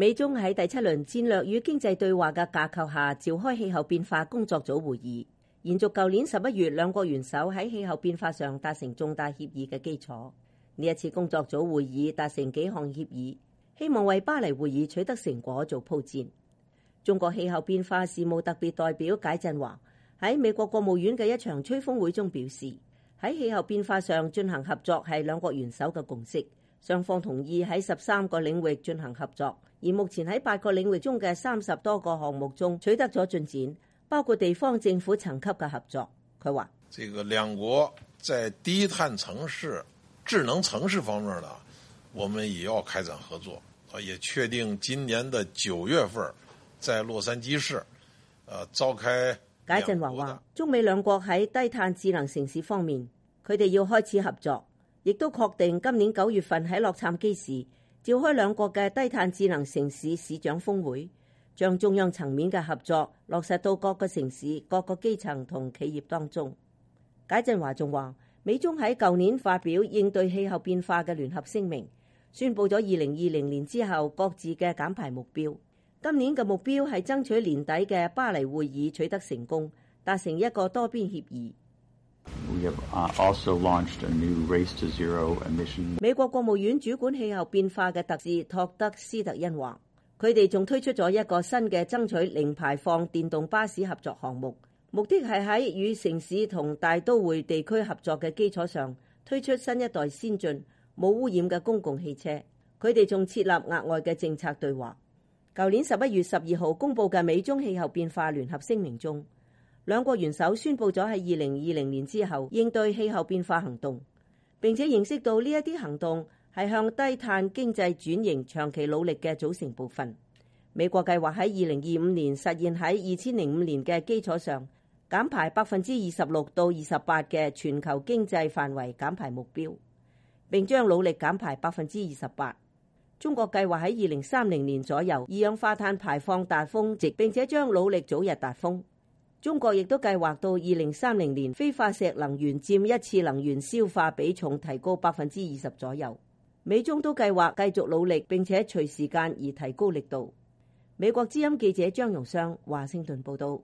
美中喺第7輪戰略與經濟對話嘅架構下召開氣候變化工作組會議，延續舊年11月兩國元首喺氣候變化上達成重大協議嘅基礎。呢一次工作組會議達成幾項協議，希望為巴黎會議取得成果做鋪墊。中國氣候變化事務特別代表解振華喺美國國務院嘅一場吹風會中表示，喺氣候變化上進行合作係兩國元首嘅共識，雙方同意喺13個領域進行合作，而目前喺8個領域中嘅30多個項目中取得咗進展，包括地方政府層級嘅合作。佢話： 這個兩國在低碳城市、智能城市方面呢，我們也要開展合作，也確定今年的9月份在洛杉磯市，召開。 解振華話：中美兩國喺低碳智能城市方面，佢哋要開始合作，亦都確定今年9月份喺洛杉磯市召開兩國嘅低碳智能城市市長峰會，將中央層面嘅合作落實到各個城市、各個基層同企業當中。解振華仲話：美中喺舊年發表應對氣候變化嘅聯合聲明，宣布咗2020年之後各自嘅減排目標。今年嘅目標係爭取年底嘅巴黎會議取得成功，達成一個多邊協議。美國國務院主管氣候變化嘅特使托德斯特恩話，佢哋仲推出咗一個新嘅爭取零排放電動巴士合作項目，目的係喺與城市同大都會地區合作嘅基礎上，推出新一代先進冇污染嘅公共汽車。佢哋仲設立額外嘅政策對話。舊年11月12號公佈嘅美中氣候變化聯合聲明中，兩國元首宣佈咗喺2020年之後應對氣候變化行動，並且認識到呢一啲行動係向低碳經濟轉型長期努力嘅組成部分。美國計劃喺2025年實現喺2005年嘅基礎上減排26%到28%嘅全球經濟範圍減排目標，並將努力減排28%。中國計劃喺2030年左右二氧化碳排放達峰值，並且將努力早日達峰。中國亦都計劃到2030年非化石能源佔一次能源消化比重提高20%左右。美中都計劃繼續努力，並且隨時間而提高力度。美國之音記者張榮湘華盛頓報道。